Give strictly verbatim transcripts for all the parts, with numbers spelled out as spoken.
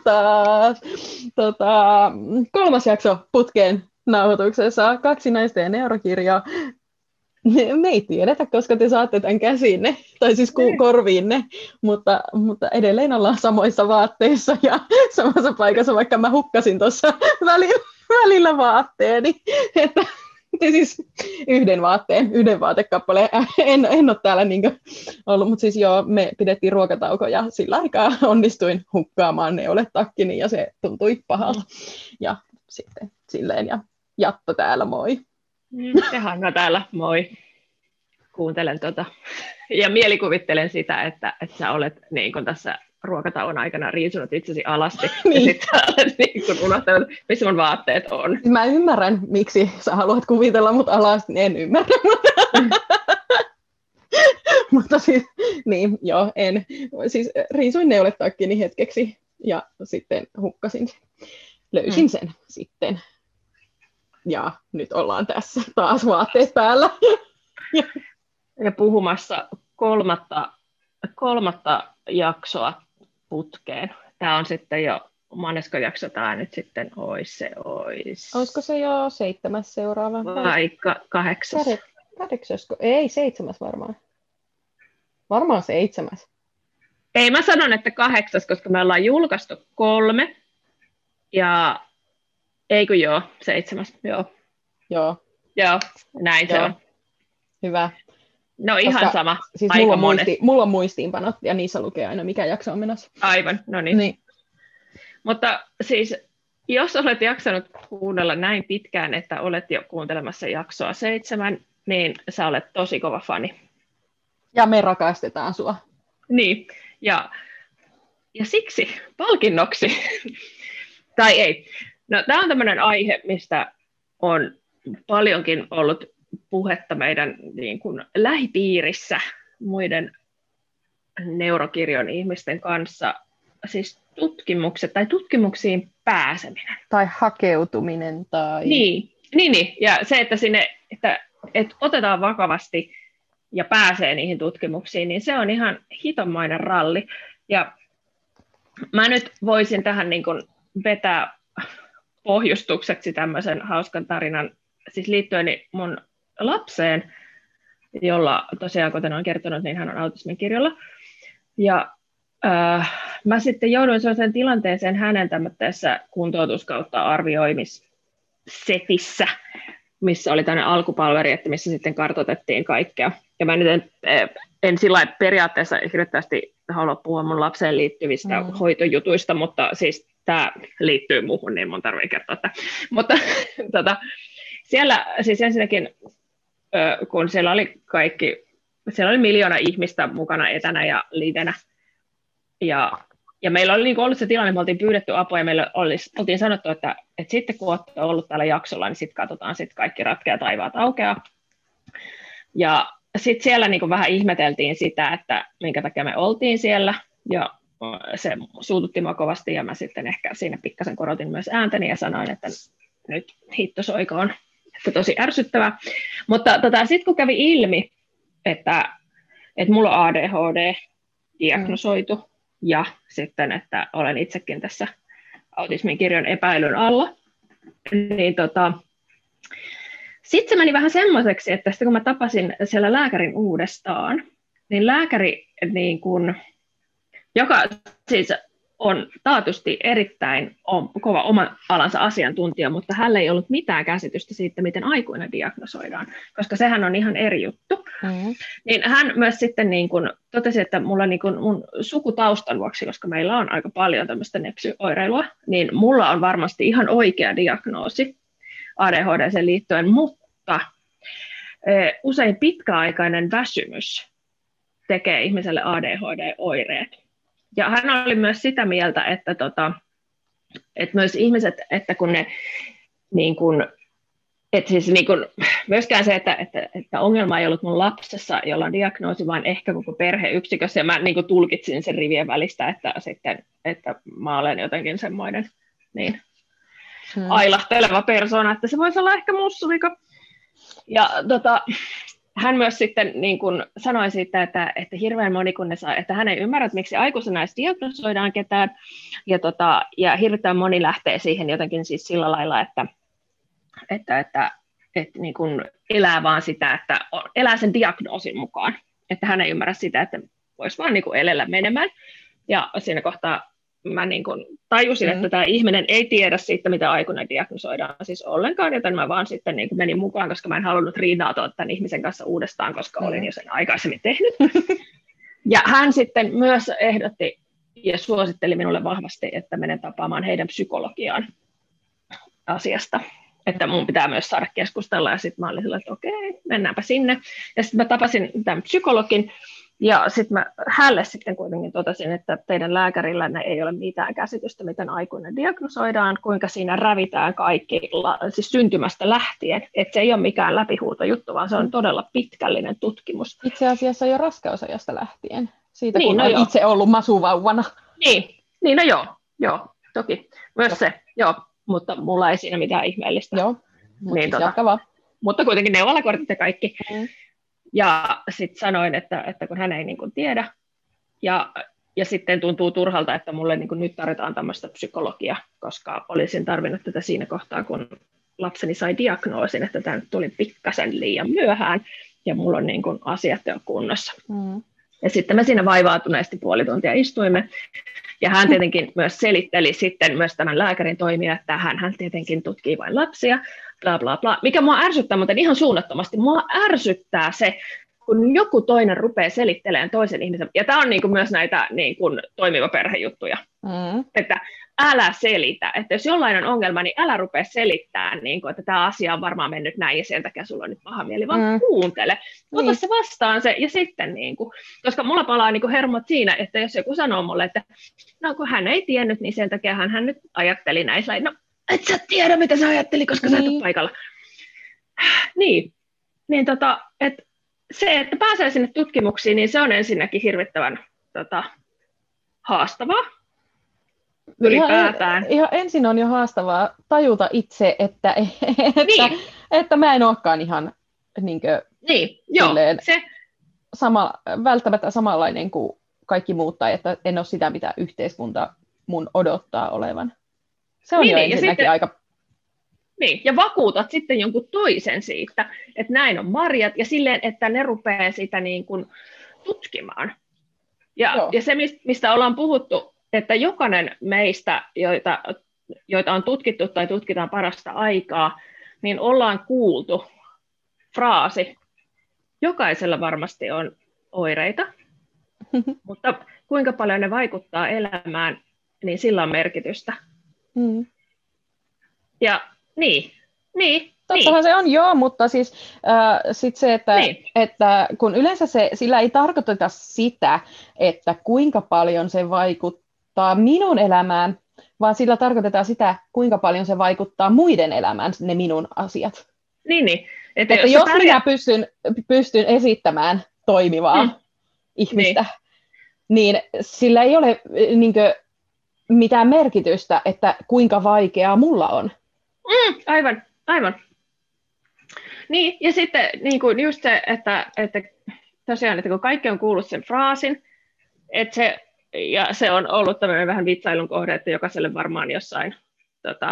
taas. Tota, kolmas jakso putkeen nauhoituksessa, kaksi naista ja neurokirjaa. Me ei tiedetä, koska te saatte tämän käsinne, tai siis ku- korviinne, mutta, mutta edelleen ollaan samoissa vaatteissa ja samassa paikassa, vaikka mä hukkasin tuossa välillä, välillä vaatteeni. Että, siis yhden vaatteen, yhden vaatekappaleen. En, en ole täällä niin ollut, mutta siis joo, me pidettiin ruokatauko ja sillä aikaa onnistuin hukkaamaan neulettakkini ja se tuntui pahalta. Ja sitten silleen ja Jatta täällä, moi. Ja Hanna täällä, moi. Kuuntelen tota. Ja mielikuvittelen sitä, että, että sä olet niin kun tässä ruokatauon aikana riisunut itsesi alasti. niin. Ja sitten sä olet niin kun unohtanut, missä mun vaatteet on. Mä ymmärrän, miksi sä haluat kuvitella mut alasti, niin en ymmärrä. Mutta siis, niin, joo, en. Siis riisuin neuletakkini hetkeksi ja sitten hukkasin sen. Löysin hmm. sen sitten. Ja nyt ollaan tässä taas vaatteet päällä. Ja puhumassa kolmatta, kolmatta jaksoa putkeen. Tämä on sitten jo, monesko jakso tämä nyt sitten olisi? Se olisi. Olisiko se jo seitsemäs seuraava? Vaikka kahdeksas. Kahdeksasko? Ei, seitsemäs varmaan. Varmaan seitsemäs. Ei, mä sanon, että kahdeksas, koska me ollaan julkaistu kolme. Ja eikö joo, seitsemäs, joo. Joo. Joo, näin joo. Se on. Hyvä. No ihan koska, sama, siis aika mulla on, monet. muisti, mulla on muistiinpanot ja niissä lukee aina, mikä jakso on menossa. Aivan, no niin. niin. Mutta siis, jos olet jaksanut kuunnella näin pitkään, että olet jo kuuntelemassa jaksoa seitsemän, niin sä olet tosi kova fani. Ja me rakastetaan sua. Niin, ja, ja siksi palkinnoksi, tai ei, no tämä on tämmöinen aihe, mistä on paljonkin ollut puhetta meidän niin kuin lähipiirissä muiden neurokirjon ihmisten kanssa, siis tutkimukset tai tutkimuksiin pääseminen. Tai hakeutuminen. Tai... Niin, niin, niin. Ja se, että, sinne, että, että otetaan vakavasti ja pääsee niihin tutkimuksiin, niin se on ihan hitonmainen ralli. Ja mä nyt voisin tähän niin kuin vetää pohjustukseksi tämmöisen hauskan tarinan, siis liittyen mun lapseen, jolla tosiaan, kuten olen kertonut, niin hän on autismin kirjolla. Ja äh, mä sitten jouduin sellaiseen tilanteeseen hänen tämmöisessä kuntoutus- kautta arvioimissetissä, missä oli tämmöinen alkupalveri, että missä sitten kartoitettiin kaikkea. Ja mä nyt en, en sillä periaatteessa hirveästi halua puhua mun lapseen liittyvistä mm. hoitojutuista, mutta siis tämä liittyy muuhun, niin mun tarvitsee kertoa että. Mutta tota, siellä siis ensinnäkin, kun siellä oli kaikki, siellä oli miljoona ihmistä mukana etänä ja livenä, ja, ja meillä oli niin ollut se tilanne, me oltiin pyydetty apua, ja meillä olisi, oltiin sanottu, että, että sitten kun olette ollut täällä jaksolla, niin sitten katsotaan, sitten kaikki ratkeaa taivaat aukeaa. Ja sitten siellä niin vähän ihmeteltiin sitä, että minkä takia me oltiin siellä, ja se suututti mua kovasti, ja mä sitten ehkä siinä pikkasen korotin myös ääntäni, ja sanoin, että nyt hitto soikoon. Että tosi ärsyttävää. Mutta tota, sitten kun kävi ilmi, että, että mulla on A D H D diagnosoitu mm. ja sitten, että olen itsekin tässä autismin kirjon epäilyn alla, niin tota, sitten se meni vähän semmoiseksi, että sitten kun mä tapasin siellä lääkärin uudestaan, niin lääkäri, niin kun, joka siis on taatusti erittäin kova oman alansa asiantuntija, mutta hänellä ei ollut mitään käsitystä siitä, miten aikuinen diagnosoidaan, koska sehän on ihan eri juttu. Mm. Niin hän myös sitten niin kuin totesi, että mulla niin kuin mun sukutaustan vuoksi, koska meillä on aika paljon tämmöistä nepsyoireilua, niin mulla on varmasti ihan oikea diagnoosi A D H D:seen liittyen, mutta e, usein pitkäaikainen väsymys tekee ihmiselle A D H D-oireet. Ja hän oli myös sitä mieltä, että, tota, että myös ihmiset, että kun ne, niin kun, että siis niin kun, myöskään se, että, että, että ongelma ei ollut mun lapsessa, jolla on diagnoosi, vaan ehkä koko perheyksikössä, ja mä niin kun tulkitsin sen rivien välistä, että, sitten, että mä olen jotenkin semmoinen niin, hmm. ailahteleva persoona, että se voisi olla ehkä musta vika. Ja tota, hän myös sitten niin kuin sanoi siitä, että, että hirveän moni, kun ne saa, että hän ei ymmärrä, että miksi aikuisena edes diagnosoidaan ketään, ja, tota, ja hirveän moni lähtee siihen jotenkin siis sillä lailla, että, että, että, että niin kuin elää vaan sitä, että elää sen diagnoosin mukaan, että hän ei ymmärrä sitä, että voisi vaan niin kuin elellä menemään, ja siinä kohtaa mä niin kuin tajusin, mm. että tämä ihminen ei tiedä siitä, mitä aikuinen diagnosoidaan siis ollenkaan, joten mä vaan sitten niin kuin menin mukaan, koska mä en halunnut riidautua tämän ihmisen kanssa uudestaan, koska mm. olin jo sen aikaisemmin tehnyt. Ja hän sitten myös ehdotti ja suositteli minulle vahvasti, että menen tapaamaan heidän psykologiaan asiasta, että mun pitää myös saada keskustella, ja sitten mä olin sillä, että okei, mennäänpä sinne. Ja sitten mä tapasin tämän psykologin, ja sitten mä hänelle sitten kuitenkin totesin, että teidän lääkärillänne ei ole mitään käsitystä, miten aikuinen diagnosoidaan, kuinka siinä rävitään kaikki siis syntymästä lähtien. Että se ei ole mikään läpihuutojuttu, vaan se on todella pitkällinen tutkimus. Itse asiassa jo raskausajasta lähtien, siitä niin, kun no olen joo. itse ollut masuvauvana. Niin, niin no joo, joo, toki. Myös joo. se, joo, mutta mulla ei siinä mitään ihmeellistä. Joo, mutta niin, siis tota, jatkavaa. Mutta kuitenkin neuvolakortit ja kaikki. Mm. Ja sitten sanoin, että, että kun hän ei niin kuin tiedä, ja, ja sitten tuntuu turhalta, että mulle niin kuin nyt tarvitaan tämmöistä psykologiaa, koska olisin tarvinnut tätä siinä kohtaa, kun lapseni sai diagnoosin, että tämä nyt tuli pikkasen liian myöhään, ja mulla on niin kuin asiat jo kunnossa. Mm. Ja sitten me siinä vaivaantuneesti puoli tuntia istuimme, ja hän tietenkin myös selitteli sitten myös tämän lääkärin toimia, että hän, hän tietenkin tutkii vain lapsia, bla bla bla, mikä mua ärsyttää, mutta ihan suunnattomasti. Mua ärsyttää se, kun joku toinen rupeaa selittelemään toisen ihmisen, ja tämä on niin kuin myös näitä niin kuin toimiva perhejuttuja, mm. että älä selitä, että jos jollain on ongelma, niin älä rupea selittämään, niin kuin, että tämä asia on varmaan mennyt näin, ja sen takia sulla on nyt paha mieli, vaan mm. kuuntele, ota niin. se vastaan se, ja sitten, niin kuin, koska mulla palaa niin kuin hermot siinä, että jos joku sanoo mulle, että no kun hän ei tiennyt, niin sen takia hän, hän nyt ajatteli näin, no et sä tiedä, mitä se ajatteli, koska niin. sä et ole paikalla. Niin, niin tota, että se, että pääsee sinne tutkimuksiin, niin se on ensinnäkin hirvittävän tota, haastavaa. Ylipäätään. Ihan, ihan ensin on jo haastavaa tajuta itse, että, että, niin. että mä en olekaan ihan niin kuin, niin, joo, se. Sama, välttämättä samanlainen kuin kaikki muut, tai että en ole sitä, mitä yhteiskunta mun odottaa olevan. Se on niin, jo ensinnäkin sitten, aika... Niin, ja vakuutat sitten jonkun toisen siitä, että näin on marjat, ja silleen, että ne rupeaa sitä niin kuin tutkimaan. Ja, ja se, mistä ollaan puhuttu, että jokainen meistä, joita, joita on tutkittu tai tutkitaan parasta aikaa, niin ollaan kuultu fraasi, jokaisella varmasti on oireita, mutta kuinka paljon ne vaikuttaa elämään, niin sillä on merkitystä. Mm. Ja niin, niin. Tottahan niin. se on, joo, mutta siis äh, sit se, että, niin. että kun yleensä se, sillä ei tarkoiteta sitä, että kuinka paljon se vaikuttaa minun elämään, vaan sillä tarkoitetaan sitä, kuinka paljon se vaikuttaa muiden elämään, ne minun asiat. Niin, niin. Että, että jos, jos pärjää... minä pystyn, pystyn esittämään toimivaa mm. ihmistä, niin. niin sillä ei ole niin kuin, mitään merkitystä, että kuinka vaikeaa mulla on. Mm, aivan, aivan. Niin, ja sitten niin kuin just se, että, että tosiaan, että kun kaikki on kuullut sen fraasin, että se, ja se on ollut tämmöinen vähän vitsailun kohde, että jokaiselle varmaan jossain tota,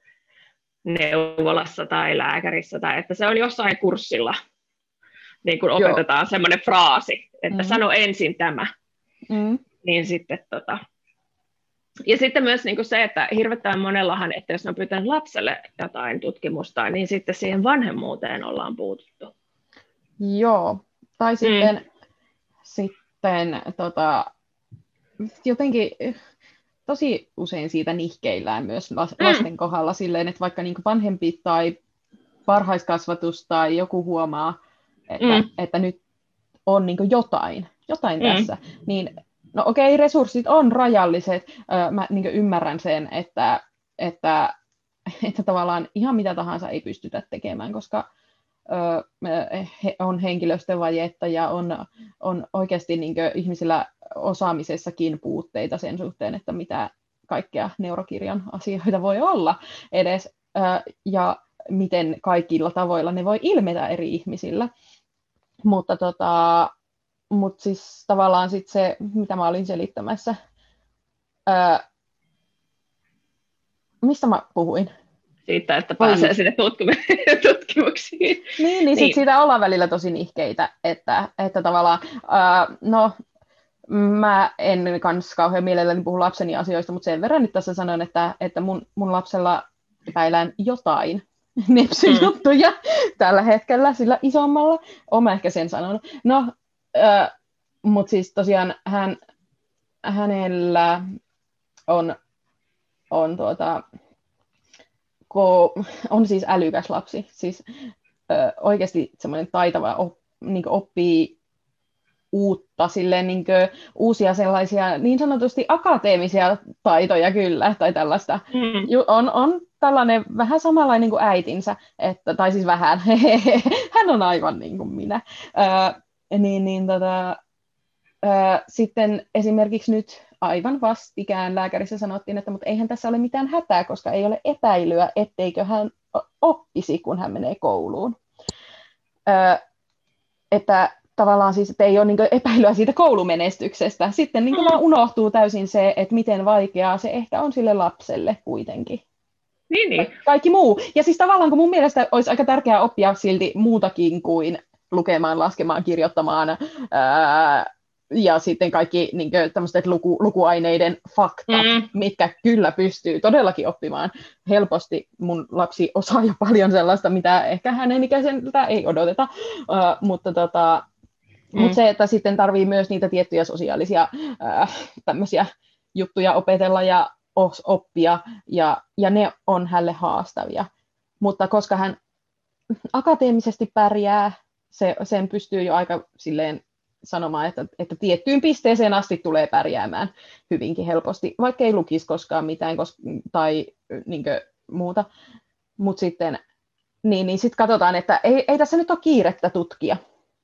neuvolassa tai lääkärissä, tai että se on jossain kurssilla, niin kuin opetetaan semmoinen fraasi, että mm. sano ensin tämä, mm. niin sitten tota, ja sitten myös niin kuin se, että hirvettävän monellahan, että jos on pyytänyt lapselle jotain tutkimusta, niin sitten siihen vanhemmuuteen ollaan puututtu. Joo, tai sitten, mm. sitten tota, jotenkin tosi usein siitä nihkeillään myös lasten mm. kohdalla silleen, että vaikka niin kuin vanhempi tai varhaiskasvatus tai joku huomaa, että, mm. että nyt on niin kuin jotain, jotain mm. tässä, niin no okei, okay, resurssit on rajalliset. Mä niin kuin ymmärrän sen, että, että, että tavallaan ihan mitä tahansa ei pystytä tekemään, koska on henkilöstövajetta ja on, on oikeasti niin kuin ihmisillä osaamisessakin puutteita sen suhteen, että mitä kaikkea neurokirjon asioita voi olla edes, ja miten kaikilla tavoilla ne voi ilmetä eri ihmisillä. mutta tota, mut siis tavallaan sit se, mitä mä olin selittämässä, öö, mistä mä puhuin? Siitä, että pääsee Oi. sinne tutkimuksiin. Niin, niin, niin. Sit siitä ollaan välillä tosi nihkeitä, että, että tavallaan, öö, no, mä en kans kauhean mielelläni puhu lapseni asioista, mutta sen verran nyt tässä sanon, että, että mun, mun lapsella epäillään jotain nepsyjuttuja mm. tällä hetkellä, sillä isommalla. Oon mä ehkä sen sanonut. No, äh, mutta siis tosiaan hän, hänellä on, on, tuota, ko, on siis älykäs lapsi. Siis äh, oikeasti semmoinen taitava, op, niin oppii uutta, silleen, niin kuin, uusia sellaisia niin sanotusti akateemisia taitoja kyllä, tai tällaista. Mm. On, on tällainen vähän samanlainen kuin äitinsä, että, tai siis vähän, hän on aivan niin kuin minä. Öö, niin, niin, tota, öö, sitten esimerkiksi nyt aivan vastikään lääkärissä sanottiin, että mutta eihän tässä ole mitään hätää, koska ei ole epäilyä, etteikö hän oppisi, kun hän menee kouluun. Öö, että tavallaan siis, että ei ole niin kuin epäilyä siitä koulumenestyksestä. Sitten niin kuin vaan unohtuu täysin se, että miten vaikeaa se ehkä on sille lapselle kuitenkin. Niin, niin. Kaikki muu. Ja siis tavallaan, kun mun mielestä olisi aika tärkeää oppia silti muutakin kuin lukemaan, laskemaan, kirjoittamaan ää, ja sitten kaikki niin kuin tämmöiset luku, lukuaineiden faktat, mm. mitkä kyllä pystyy todellakin oppimaan helposti. Mun lapsi osaa jo paljon sellaista, mitä ehkä hänen ikäiseltä ei odoteta, uh, mutta tota, mm. mut se, että sitten tarvii myös niitä tiettyjä sosiaalisia uh, tämmöisiä juttuja opetella ja oppia, ja, ja ne on hänelle haastavia. Mutta koska hän akateemisesti pärjää, se, sen pystyy jo aika silleen sanomaan, että, että tiettyyn pisteeseen asti tulee pärjäämään hyvinkin helposti, vaikka ei lukisi koskaan mitään koska, tai niin kuin, muuta. Mutta sitten niin, niin sit katsotaan, että ei, ei tässä nyt ole kiirettä tutkia.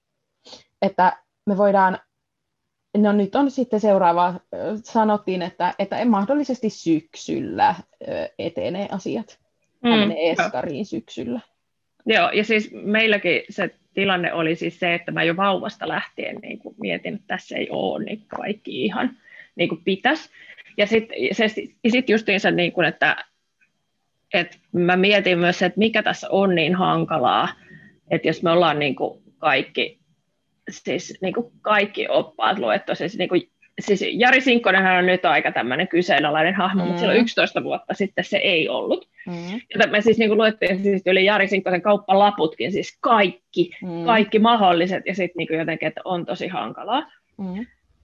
Että me voidaan, no nyt on sitten seuraava, sanottiin, että, että mahdollisesti syksyllä etenee asiat. Hän mm, menee eskariin syksyllä. Joo, ja siis meilläkin se tilanne oli siis se, että mä jo vauvasta lähtien niin kuin mietin, että tässä ei ole niin kaikki ihan niin kuin pitäisi. Ja sitten sit justiinsa, niin kuin, että, että mä mietin myös, että mikä tässä on niin hankalaa, että jos me ollaan niin kuin kaikki, siis niin kuin kaikki oppaat luettu, siis niin kuin Siis Jari Sinkkonenhan on nyt aika tämmöinen kyseenalainen hahmo, mm. mutta silloin yksitoista vuotta sitten se ei ollut. Mm. Ja me siis niin kuin luettiin siis yli Jari Sinkkosen kauppalaputkin, siis kaikki, mm. kaikki mahdolliset, ja sitten niin jotenkin, että on tosi hankalaa. Mm.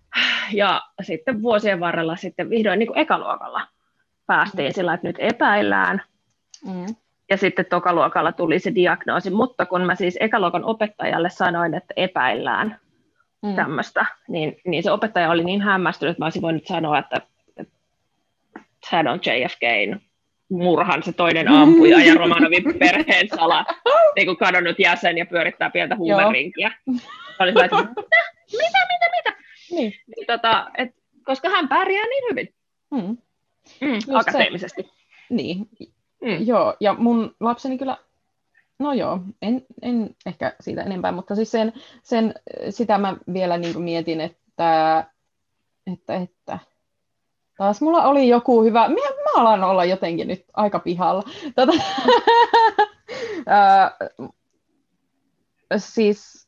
Ja sitten vuosien varrella sitten vihdoin niin kuin ekaluokalla päästiin mm. sillä, että nyt epäillään. Mm. Ja sitten tokaluokalla tuli se diagnoosi, mutta kun mä siis ekaluokan opettajalle sanoin, että epäillään, Mm. tämmöistä, niin, niin se opettaja oli niin hämmästynyt, että mä olisin voinut sanoa, että, että hän on J F K:n murhan se toinen ampuja ja Romanovin perheen sala niin kuin kadonnut jäsen ja pyörittää pientä huumerinkiä. Oli sillä, että mitä, mitä, mitä, mitä? Niin. Niin, tota, et, koska hän pärjää niin hyvin. Mm. Mm, akateemisesti. Se. Niin, mm. joo, ja mun lapseni kyllä. No joo, en, en ehkä siitä enempää, mutta siis sen, sen, sitä mä vielä niin kuin mietin, että, että, että taas mulla oli joku hyvä, mä, mä alan olla jotenkin nyt aika pihalla. Tota, uh, siis,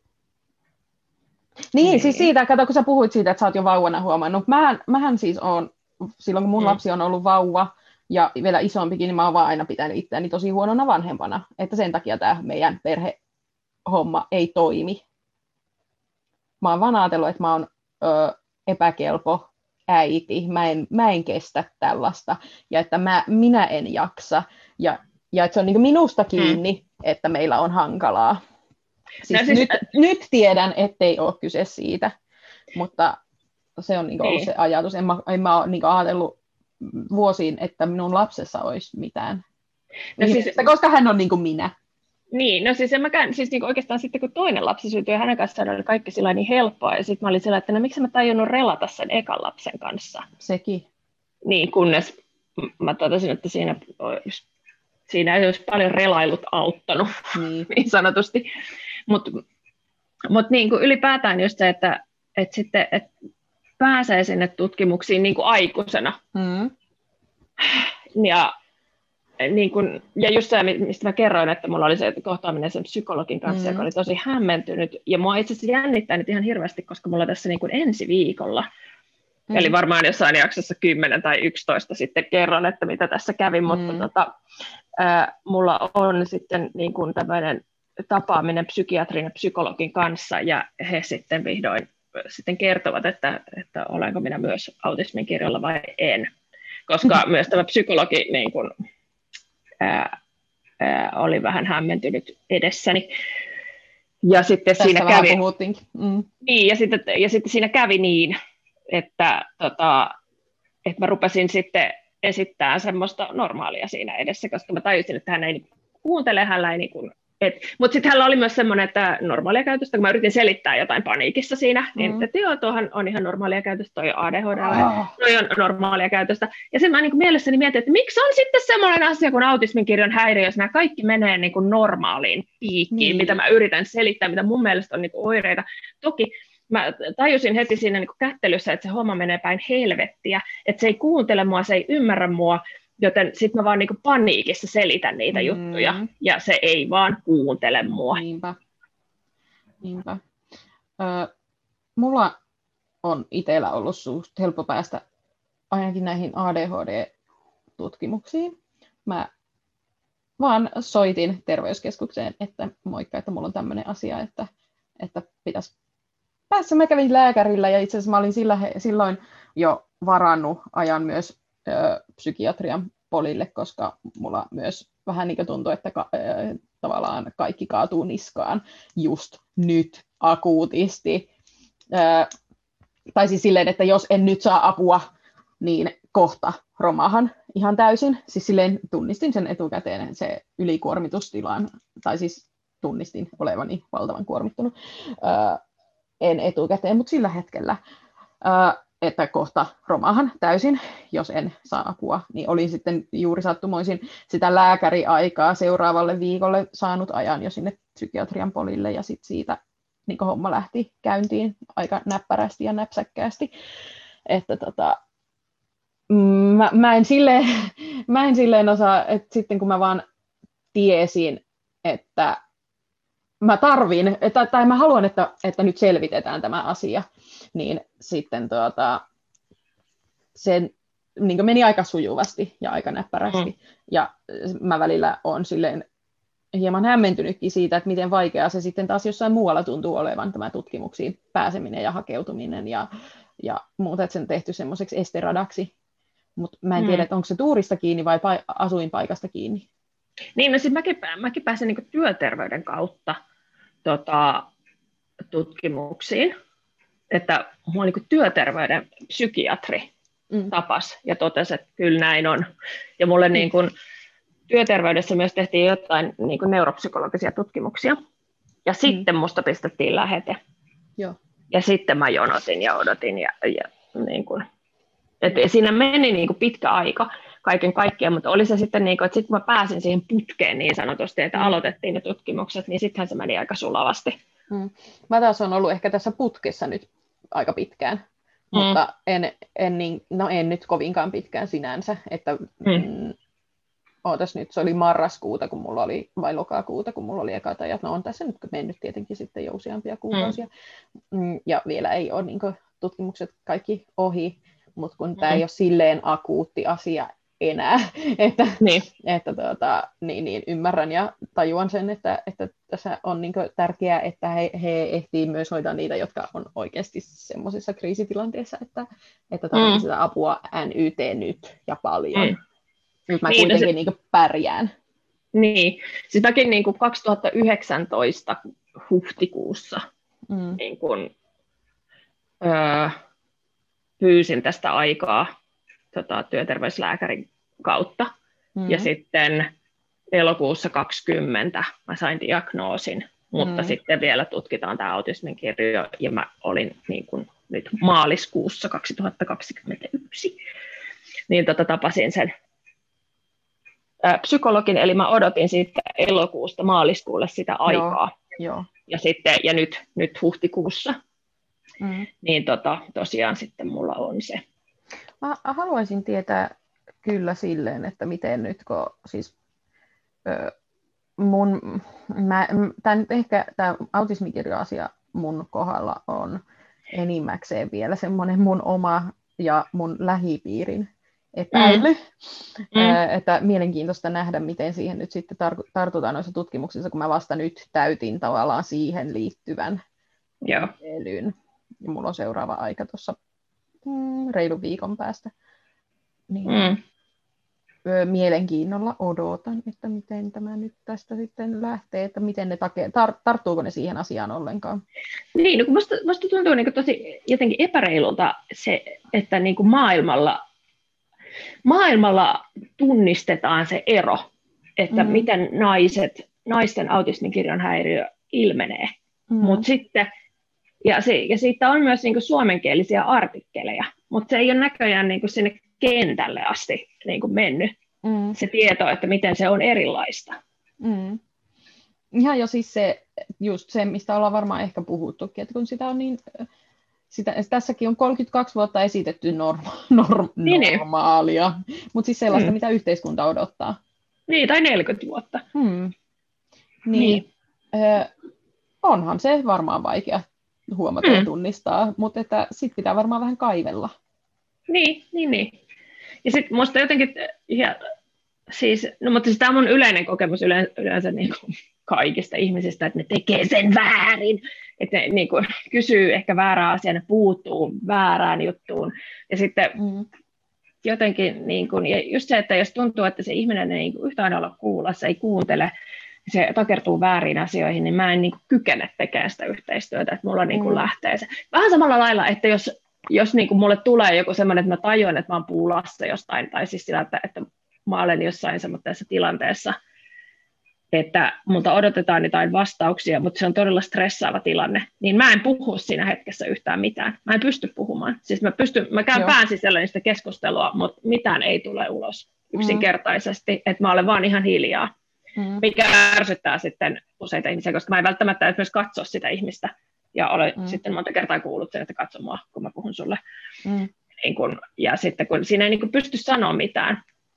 niin, niin, siis siitä, kato kun sä puhuit siitä, että sä oot jo vauvana huomannut, mähän, mähän siis oon, silloin kun mun mm. lapsi on ollut vauva, ja vielä isompikin, niin mä oon vaan aina pitänyt itseäni tosi huonona vanhempana. Että sen takia tämä meidän perhehomma ei toimi. Mä oon vaan ajatellut, että mä oon ö, epäkelpo äiti. Mä en, mä en kestä tällaista. Ja että mä, minä en jaksa. Ja, ja että se on niin kuin minusta kiinni, mm. että meillä on hankalaa. Siis no, siis, nyt, äh... nyt tiedän, ettei ole kyse siitä. Mutta se on niin kuin ollut se ajatus. En mä, en mä ole niin kuin ajatellut vuosiin, että minun lapsessa olisi mitään. No siis, koska hän on niin kuin minä. Niin, no siis en mäkään, siis niin oikeastaan sitten kun toinen lapsi syntyi, hänen kanssaan oli kaikki sillä niin helppoa, ja sitten mä olin sillä, että no miksi mä tajunnut relata sen ekan lapsen kanssa. Sekin. Niin, kunnes mä totesin, että siinä, olisi, siinä ei olisi paljon relailut auttanut, niin, niin sanotusti. Mutta Mutta niin kuin ylipäätään just se, että, että sitten että pääsee sinne tutkimuksiin niin kuin aikuisena. Mm. Ja, niin kuin, ja just se, mistä mä kerroin, että mulla oli se kohtaaminen sen psykologin kanssa, mm. joka oli tosi hämmentynyt. Ja mua itse asiassa jännittää nyt ihan hirveästi, koska mulla tässä niin kuin ensi viikolla, mm. eli varmaan jossain jaksossa kymmenen tai yksitoista sitten kerron, että mitä tässä kävi, mm. mutta tota, ää, mulla on sitten niin kuin tämmöinen tapaaminen psykiatrin ja psykologin kanssa, ja he sitten vihdoin sitten kertovat, että, että olenko minä myös autismin kirjolla vai en. Koska myös tämä psykologi niin kuin, ää, ää, oli vähän hämmentynyt edessäni. Ja sitten Tästä siinä vähän kävi, puhuttiinkin. Mm. niin, ja, sitten, ja sitten siinä kävi niin, että, tota, että mä rupesin sitten esittämään semmoista normaalia siinä edessä, koska mä tajusin, että hän ei kuuntele, hän ei niin kuin, mutta sitten hänellä oli myös semmoinen, että normaalia käytöstä, kun mä yritin selittää jotain paniikissa siinä, niin mm. että joo, tuohan on ihan normaalia käytöstä, toi A D H D, oh. toi on normaalia käytöstä. Ja sen mä niin kuin mielessäni mietin, että miksi on sitten semmoinen asia kuin autismin kirjon häiriö, jos nämä kaikki menee niin kuin normaaliin piikkiin, mm. mitä mä yritän selittää, mitä mun mielestä on niin kuin oireita. Toki mä tajusin heti siinä niin kuin kättelyssä, että se homma menee päin helvettiä, että se ei kuuntele mua, se ei ymmärrä mua, joten sitten mä vaan niinku paniikissa selitän niitä mm. juttuja, ja se ei vaan kuuntele mua. Niinpä. Niinpä. Ö, mulla on itsellä ollut suht helppo päästä ainakin näihin A D H D-tutkimuksiin. Mä vaan soitin terveyskeskukseen, että moikka, että mulla on tämmöinen asia, että, että pitäisi päässä. Mä kävin lääkärillä, ja itse asiassa mä olin sillä, silloin jo varannut ajan myös ö, psykiatrian polille, koska mulla myös vähän niin kuin tuntui, että ka- ö, tavallaan kaikki kaatuu niskaan just nyt akuutisti. Ö, tai siis silleen, että jos en nyt saa apua, niin kohta romahan ihan täysin. Siis silleen tunnistin sen etukäteen, se ylikuormitustilan, tai siis tunnistin olevani valtavan kuormittunut. Ö, en etukäteen, mutta sillä hetkellä, että kohta romahan täysin, jos en saa apua, niin olin sitten juuri sattumoisin sitä lääkäriaikaa seuraavalle viikolle saanut ajan jo sinne psykiatrian polille, ja sitten siitä niin homma lähti käyntiin aika näppärästi ja näpsäkkäästi. Että tota, mä, mä, en silleen, mä en silleen osaa, että sitten kun mä vaan tiesin, että mä tarvin, että, tai mä haluan, että, että nyt selvitetään tämä asia, niin sitten tuota, se niin meni aika sujuvasti ja aika näppärästi. Mm. Ja mä välillä olen silleen hieman hämmentynytkin siitä, että miten vaikeaa se sitten taas jossain muualla tuntuu olevan tämä tutkimuksiin pääseminen ja hakeutuminen ja, ja muuta, että sen tehty semmoiseksi esteradaksi. Mutta mä en mm. tiedä, että onko se tuurista kiinni vai pa- asuinpaikasta kiinni. Niin, no siis mäkin, mäkin pääsen niin työterveyden kautta Tota, tutkimuksiin, että mulla niin työterveyden psykiatri mm. tapas ja totesi, että kyllä näin on. Ja mulle mm. niin kuin, työterveydessä myös tehtiin jotain niin kuin neuropsykologisia tutkimuksia, ja sitten mm. musta pistettiin lähete. Joo. Ja sitten mä jonotin ja odotin, ja, ja niin kuin, et siinä meni niin kuin pitkä aika kaiken kaikkiaan, mutta oli se sitten niin kuin, että sitten kun mä pääsin siihen putkeen niin sanotusti, että mm. aloitettiin ne tutkimukset, niin sittenhän se meni aika sulavasti. Mm. Mä taas on ollut ehkä tässä putkessa nyt aika pitkään, mm. mutta en, en, niin, no en nyt kovinkaan pitkään sinänsä, että mm. Mm, ootas nyt, se oli marraskuuta, kun mulla oli, vai lokakuuta, kun mulla oli ekat ajat, no on tässä nyt mennyt tietenkin sitten jo useampia kuukausia, mm. ja vielä ei ole niin kuin, tutkimukset kaikki ohi, mutta kun mm. tämä ei ole silleen akuutti asia enää, että, niin. että tuota, niin, niin, ymmärrän ja tajuan sen, että, että tässä on niin kuin tärkeää, että he, he ehtii myös hoitaa niitä, jotka on oikeasti semmoisessa kriisitilanteessa, että, että tarvitsee mm. sitä apua N Y T nyt ja paljon. Mm. Nyt mä niin, kuitenkin se... niin kuin pärjään. Niin, siis mäkin niin kuin kaksituhattayhdeksäntoista huhtikuussa mm. niin kuin, öö, pyysin tästä aikaa tota, työterveyslääkärin kautta. Mm. Ja sitten elokuussa kaksikymmentä mä sain diagnoosin, mutta mm. sitten vielä tutkitaan tämä autismin kirjo, ja mä olin niin kuin nyt maaliskuussa kaksituhattakaksikymmentäyksi. Niin tota, tapasin sen ä, psykologin, eli mä odotin siitä elokuusta maaliskuulle sitä aikaa. Joo. Joo. Ja, sitten, ja nyt, nyt huhtikuussa, Mm. niin tota, tosiaan sitten mulla on se. Mä haluaisin tietää kyllä silleen, että miten nyt, kun siis ö, mun, mä, tämän, ehkä tämä autismikirjo-asia mun kohdalla on enimmäkseen vielä semmoinen mun oma ja mun lähipiirin epäily. Mm. Ö, että mielenkiintoista nähdä, miten siihen nyt sitten tar- tartutaan noissa tutkimuksissa, kun mä vasta nyt täytin tavallaan siihen liittyvän epäilyn. Ja mulla on seuraava aika tuossa mm, reilun viikon päästä. Niin, mm. Mielenkiinnolla odotan, että miten tämä nyt tästä sitten lähtee, että miten ne take- tar- tarttuuko ne siihen asiaan ollenkaan. Niin, no kun musta, musta tuntuu niin kuin tosi jotenkin epäreilulta se, että niin kuin maailmalla, maailmalla tunnistetaan se ero, että mm. miten naiset, naisten autismikirjon häiriö ilmenee. Mm. Mut sitten, ja, se, ja siitä on myös niin kuin suomenkielisiä artikkeleja, mutta se ei ole näköjään niin kuin sinne kentälle asti niin kuin mennyt mm. se tieto, että miten se on erilaista. Mm. Ihan jo siis se, just se, mistä ollaan varmaan ehkä puhuttukin, että kun sitä on niin, sitä, tässäkin on kolmekymmentäkaksi vuotta esitetty norma, norm, niin, normaalia, mutta siis sellaista, mm. mitä yhteiskunta odottaa. Niin, tai neljäkymmentä vuotta. Mm. Niin, niin. Äh, onhan se varmaan vaikea huomata mm. ja tunnistaa, mutta sitten pitää varmaan vähän kaivella. Niin, niin, niin. Ja sitten musta jotenkin, ja, siis, no mutta siis tämä on mun yleinen kokemus yleensä, yleensä niin kuin kaikista ihmisistä, että ne tekee sen väärin, että ne niin kuin kysyy ehkä väärää asiaa, ne puuttuu väärään juttuun. Ja sitten mm. jotenkin, niin kuin, ja just se, että jos tuntuu, että se ihminen ei niin kuin yhtään olla kuulossa, ei kuuntele, se takertuu väärin asioihin, niin mä en niin kuin kykene tekemään sitä yhteistyötä, että mulla niin kuin mm. lähtee se. Vähän samalla lailla, että jos Jos niin kuin mulle tulee joku semmoinen, että mä tajuan, että mä oon puulassa jostain, tai siis sillä, että, että mä olen jossain semmoisessa tilanteessa, että multa odotetaan jotain vastauksia, mutta se on todella stressaava tilanne, niin mä en puhu siinä hetkessä yhtään mitään. Mä en pysty puhumaan. Siis mä, pystyn, mä käyn Joo. pään sisällä niistä keskustelua, mutta mitään ei tule ulos yksinkertaisesti, mm. että mä olen vaan ihan hiljaa, mm. mikä ärsyttää sitten useita ihmisiä, koska mä en välttämättä edes myös katso sitä ihmistä. Ja olen mm. sitten monta kertaa kuullut sen, että katso mua, kun mä puhun sulle. Mm. Niin kun, ja sitten kun siinä ei niin kun pysty sanoa mitään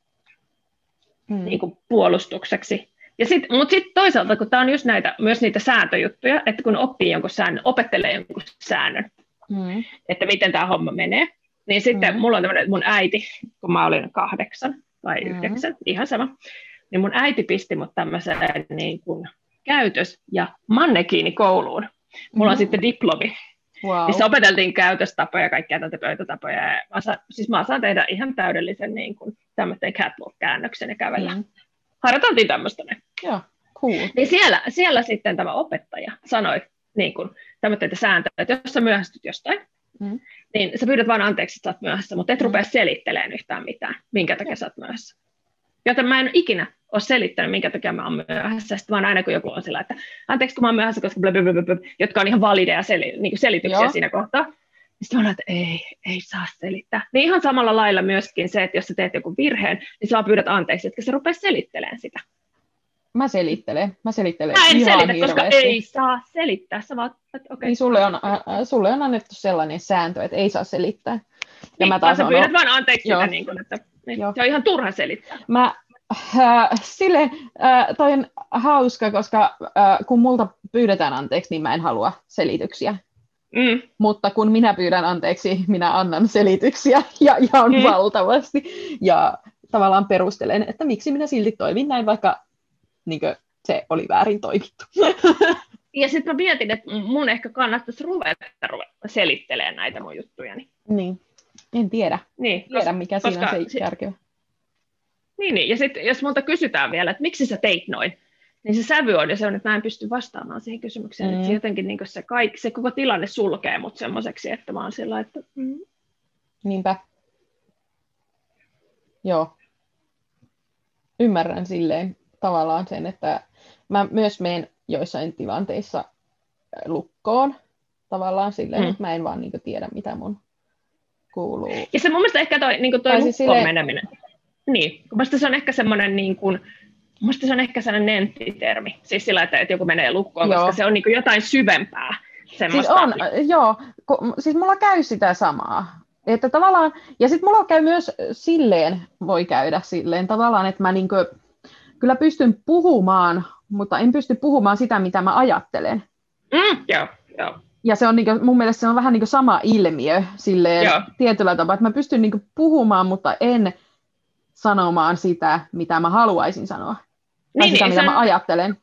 mm. niin kun puolustukseksi. Ja sit, mutta sitten toisaalta, kun tämä on just näitä, myös niitä sääntöjuttuja, että kun oppii jonkun säännön, opettelee jonkun säännön, mm. että miten tämä homma menee, niin sitten mm. mulla on tämmöinen, mun äiti, kun mä olin kahdeksan tai mm. yhdeksän, ihan sama, niin mun äiti pisti mut tämmöiseen niin kun käytös- ja mannekiinikouluun. Mulla on mm-hmm. sitten diplomi, wow. missä opeteltiin käytöstapoja ja kaikkia tätä pöytätapoja. Ja mä, saan, siis mä saan tehdä ihan täydellisen niin kuin, tämmöisen catwalk-käännöksen ja kävellä. Mm. Harjoiteltiin tämmöistä. Joo, cool. Niin siellä, siellä sitten tämä opettaja sanoi niin kuin, tämmöitä sääntöjä, että jos sä myöhästyt jostain, mm. niin sä pyydät vaan anteeksi, että sä oot myöhässä, mutta et mm. rupea selittelemään yhtään mitään, minkä takia sä oot myöhässä. Joten mä en ikinä ole selittänyt, minkä takia mä oon myöhässä. Sitten vaan aina, kun joku on sillä, että anteeksi, kun mä oon myöhässä, koska blablabla, jotka on ihan valideja sel- niin selityksiä Joo. siinä kohtaa. Sitten mä oon, että ei, ei saa selittää. Niin ihan samalla lailla myöskin se, että jos sä teet joku virheen, niin sä vaan pyydät anteeksi, että sä rupea selittelemään sitä. Mä selittelen. Mä selittelen mä en ihan selitä, hirveästi. Koska ei saa selittää. Sä vaan, että okei. Niin sulle on, äh, sulle on annettu sellainen sääntö, että ei saa selittää. Ja niin, mä taas sä on... pyydät vaan anteeksi sitä, niin kun, että niin, se on ihan turha selittää. Mä... Äh, sille, äh, toi on hauska, koska äh, kun multa pyydetään anteeksi, niin mä en halua selityksiä. Mm. Mutta kun minä pyydän anteeksi, minä annan selityksiä ja jaan mm. valtavasti. Ja tavallaan perustelen, että miksi minä silti toimin näin, vaikka niin kuin, se oli väärin toimittu. Ja sitten mä mietin, että mun ehkä kannattaisi ruveta, ruveta selittelemään näitä mun juttujani. Niin, en tiedä. Niin, tiedä, koska, mikä siinä koska, on se järkevä. Niin, niin. Ja sitten jos multa kysytään vielä, että miksi sä teit noin, niin se sävy on, ja se on, että mä en pysty vastaamaan siihen kysymykseen. Mm. Että se jotenkin niin se, kaikki, se koko tilanne sulkee mut semmoiseksi, että mä oon sillä, että... Mm. Niinpä. Joo. Ymmärrän silleen tavallaan sen, että mä myös menen joissain tilanteissa lukkoon tavallaan silleen, mm. että mä en vaan niin kuin tiedä, mitä mun kuuluu. Ja se mun mielestä ehkä toi, niin toi lukkoon silleen... meneminen. Niin, kun se on ehkä semmoinen, niin kuin, musta se on ehkä sellainen nenttitermi, siis sillä, että, että joku menee lukkoon, Joo. koska se on niin kuin jotain syvempää. Siis on, joo, ko, siis mulla käy sitä samaa. Että tavallaan, ja sitten mulla käy myös silleen, voi käydä silleen tavallaan, että mä niinkö, kyllä pystyn puhumaan, mutta en pysty puhumaan sitä, mitä mä ajattelen. Mm, joo, joo. Ja se on niinkö, mun mielestä se on vähän niinkö sama ilmiö silleen Joo. tietyllä tapaa, että mä pystyn niinkö puhumaan, mutta en sanomaan sitä, mitä mä haluaisin sanoa. Tai Niin, sitä, niin, mitä sen... mä ajattelen.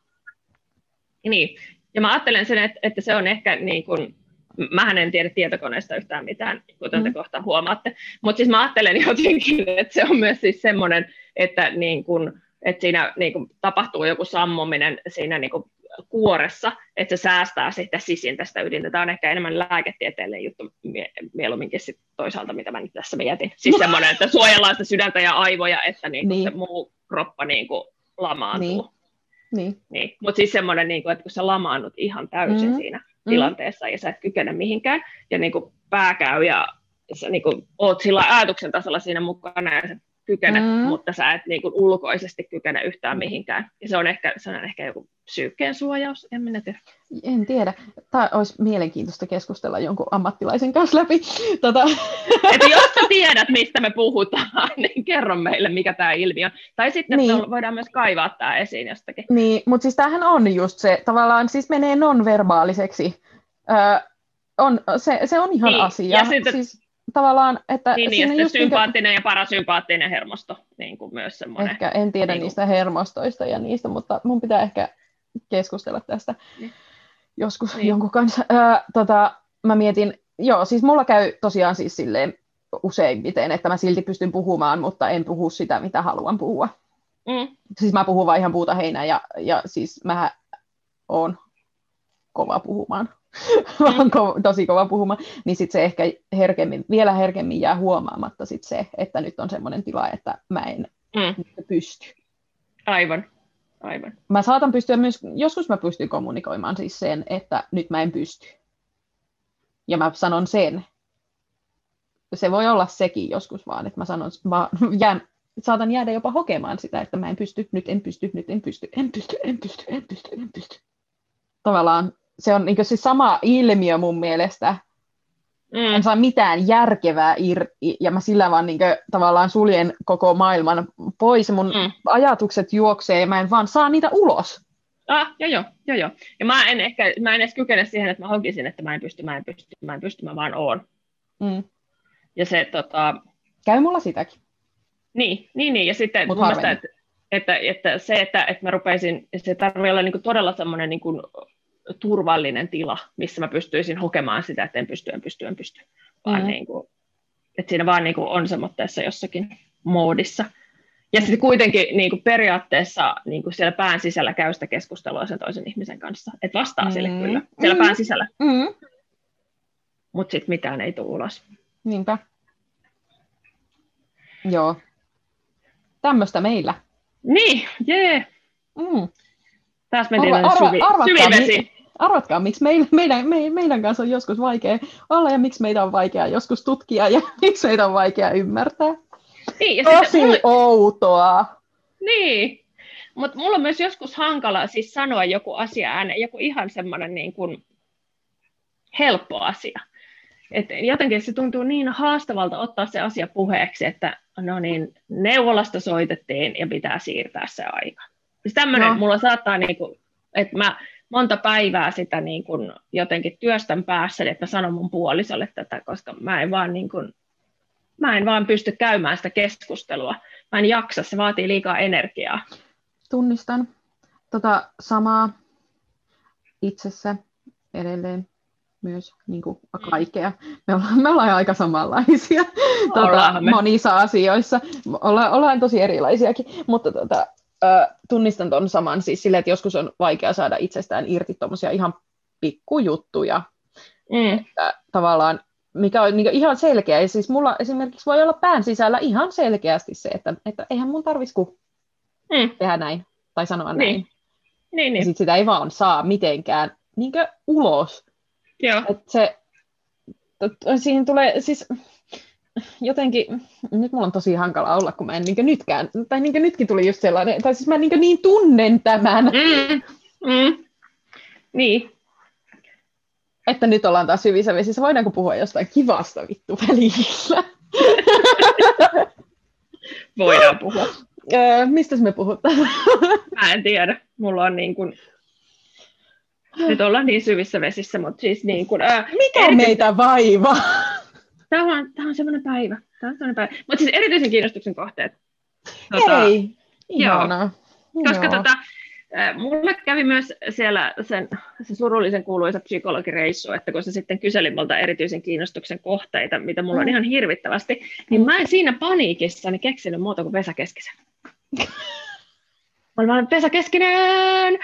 Niin, ja mä ajattelen sen, että, että se on ehkä niin kuin, mähän en tiedä tietokoneesta yhtään mitään, kuten mm. te kohta huomaatte, mutta siis mä ajattelen jotenkin, että se on myös siis semmoinen, että, niin kuin, että siinä niin kuin tapahtuu joku sammuminen siinä niin kuin kuoressa, että se säästää sitten sisintä sitä ydintä. Tämä on ehkä enemmän lääketieteellinen juttu mieluumminkin sit toisaalta, mitä mä nyt tässä mietin. Siis semmoinen, että suojellaan sitä sydäntä ja aivoja, että niin kuin niin. se muu kroppa niin kuin lamaantuu. Niin. Niin. Niin. Mutta siis semmoinen, niin että kun sä lamaannut ihan täysin mm-hmm. siinä tilanteessa ja sä et kykene mihinkään, ja niin kuin pää käy ja sä niin kuin oot sillä ajatuksen tasolla siinä mukana ja sä kykenet, mm-hmm. mutta sä et niin kuin ulkoisesti kykene yhtään mihinkään. Ja se on ehkä, se on ehkä joku psyykkeen suojaus, en minä tiedä. En tiedä. Tämä olisi mielenkiintoista keskustella jonkun ammattilaisen kanssa läpi. Tota. Että jos sä tiedät, mistä me puhutaan, niin kerro meille, mikä tämä ilmiö on. Tai sitten niin. me voidaan myös kaivaa tämä esiin jostakin. Niin, mutta siis tämähän on just se, tavallaan siis menee non-verbaaliseksi. Öö, on, se, se on ihan niin. asia. Ja sitten, siis, tavallaan, että niin, niin, ja sympaattinen niin, ja parasympaattinen hermosto niin kuin myös semmoinen. Ehkä en tiedä niin, niistä hermostoista ja niistä, mutta mun pitää ehkä keskustella tästä niin. joskus niin. jonkun kanssa. Öö, tota, mä mietin, joo, siis mulla käy tosiaan siis silleen useimmiten, että mä silti pystyn puhumaan, mutta en puhu sitä, mitä haluan puhua. Mm. Siis mä puhun vaan ihan puuta heinää ja, ja siis mä oon kova puhumaan. Mä oon ko- tosi kova puhumaan. Niin sit se ehkä herkemmin, vielä herkemmin jää huomaamatta sit se, että nyt on semmoinen tila, että mä en mm. pysty. Aivan. Aivan. Mä saatan pystyä myös, joskus mä pystyn kommunikoimaan siis sen, että nyt mä en pysty. Ja mä sanon sen. Se voi olla sekin joskus vaan, että mä sanon, mä jään, saatan jäädä jopa hokemaan sitä, että mä en pysty, nyt en pysty, nyt en pysty, en pysty, en pysty, en pysty, en pysty. Tavallaan se on niin se sama ilmiö mun mielestä. Mm. En saa mitään järkevää irti, ja mä sillä vaan niin kuin, tavallaan suljen koko maailman pois, mun mm. ajatukset juoksee, ja mä en vaan saa niitä ulos. Ah, joo, joo, joo, joo. Ja mä en ehkä, mä en edes kykene siihen, että mä hokisin, että mä en pysty, mä en pysty, mä en pysty, mä vaan oon. Mm. Ja se, tota... Käy mulla sitäkin. Niin, niin, niin. Ja sitten mun mielestä, että, että, että se, että, että mä rupeisin, se tarvii olla niin kuin todella semmoinen niin kuin turvallinen tila, missä mä pystyisin hokemaan sitä, että en pysty, en pysty, en pysty. Vaan mm. niin kuin, että siinä vaan niin kuin on semmoitteessa jossakin moodissa. Ja sitten kuitenkin niin kuin periaatteessa niin kuin siellä pään sisällä käy sitä keskustelua sen toisen ihmisen kanssa. Että vastaa mm. sille kyllä, siellä mm. pään sisällä. Mm. Mutta sitten mitään ei tule ulos. Niinpä. Joo. Tämmöistä meillä. Niin, jee. Mm. Taas mentiin arva, arva, syvi, arvatkaa, syvivesi. Mi, arvatkaa, miksi meidän, meidän, meidän kanssa on joskus vaikea olla ja miksi meitä on vaikea joskus tutkia ja miksi meitä on vaikea ymmärtää. Niin, ja tosi mulla... outoa. Niin, mutta mulla on myös joskus hankala siis sanoa joku asia ääneen, joku ihan semmoinen niin kuin helppo asia. Et jotenkin se tuntuu niin haastavalta ottaa se asia puheeksi, että no niin, neuvolasta soitettiin ja pitää siirtää se aika. Siis tämmöinen no. mulla saattaa, niinku, että mä monta päivää sitä niinku jotenkin työstän päässä, että mä sanon mun puolisolle tätä, koska mä en vaan, niinku, mä en vaan pysty käymään sitä keskustelua. Mä en jaksa, se vaatii liikaa energiaa. Tunnistan tota samaa itsessä edelleen. Myös niin kuin kaikkea. Me ollaan, me ollaan aika samanlaisia tuota, monissa asioissa. Olla, ollaan tosi erilaisiakin, mutta tuota, äh, tunnistan ton saman siis sille, että joskus on vaikea saada itsestään irti tommosia ihan pikkujuttuja. Mm. Että, tavallaan, mikä on niin ihan selkeä. Ja siis mulla esimerkiksi voi olla pään sisällä ihan selkeästi se, että, että eihän mun tarvitsisi kuin mm. tehdä näin tai sanoa niin. näin. Niin, niin. Ja sit sitä ei vaan saa mitenkään niin ulos. Joo. Että se, siinä tulee, siis, jotenkin, nyt mulla on tosi hankala olla, kun mä en niin nytkään, tai niin nytkin tuli just sellainen, tai siis mä niin, niin tunnen tämän, Mm, mm, niin. että nyt ollaan taas hyvissä vesissä. Voidaanko puhua jostain kivasta vittu välillä? Voidaan puhua. Öö, mistäs me puhutaan? Mä en tiedä. Mulla on niin kuin... Nyt ollaan niin syvissä vesissä, mutta siis niin kuin... Ää, Mikä erityis... meitä vaivaa? Tämä on, tämä on semmoinen päivä. Tämä on semmoinen päivä. Mutta siis erityisen kiinnostuksen kohteet. Tota, Hei, ihanaa. Koska tota, mulle kävi myös siellä sen, se surullisen kuuluisa psykologireissu, että kun se sitten kyseli multa erityisen kiinnostuksen kohteita, mitä mulla on ihan hirvittävästi, niin mä en siinä paniikissa keksinyt muuta kuin Vesa Keskisen. Mä olin Vesa Keskinen!